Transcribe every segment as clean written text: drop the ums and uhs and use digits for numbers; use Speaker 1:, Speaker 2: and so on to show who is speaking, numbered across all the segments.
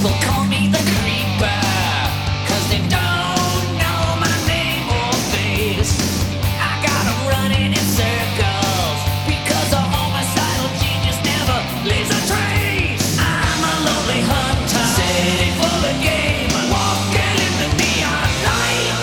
Speaker 1: people call me the creeper, 'cause they don't know my name or face. I got 'em running in circles, because a homicidal genius never leaves a trace. I'm a lonely hunter, setting for the game, walking in the neon light.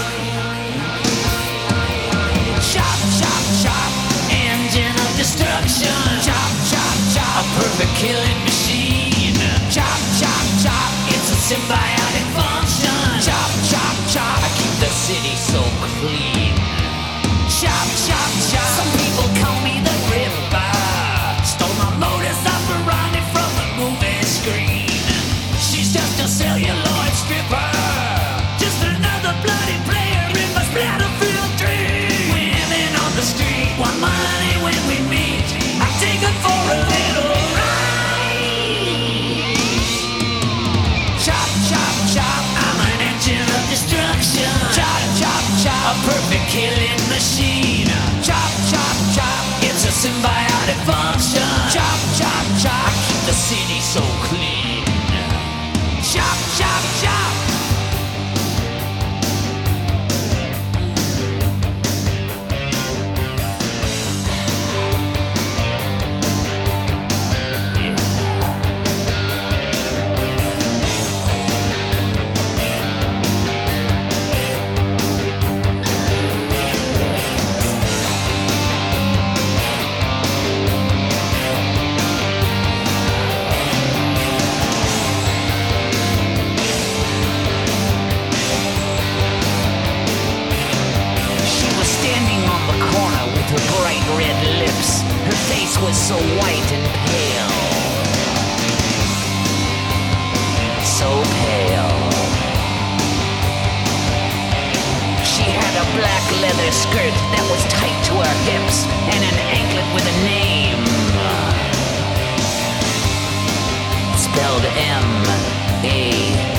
Speaker 1: Chop, chop, chop, engine of destruction. Chop, chop, chop, a perfect killing machine. Chop, chop, chop, it's a symbiotic function. Chop, chop, chop, I keep the city so clean. Chop, chop, chop, some people call me the Ripper. Stole my modus operandi from the movie screen. She's just a celluloid stripper, just another bloody player in my Splatterfield dream. Women on the street want money when we meet. I take her for a little ride. Chop, chop, chop, I'm an engine of destruction. Chop, chop, chop, a perfect killing machine. Chop, chop, chop, it's a symbiotic function. Chop, chop, chop, I keep the city so clean. Chop, chop, chop. She was standing on the corner with her bright red lips. Her face was so white and pale. So pale. She had a black leather skirt that was tight to her hips and an anklet with a name. Spelled M-A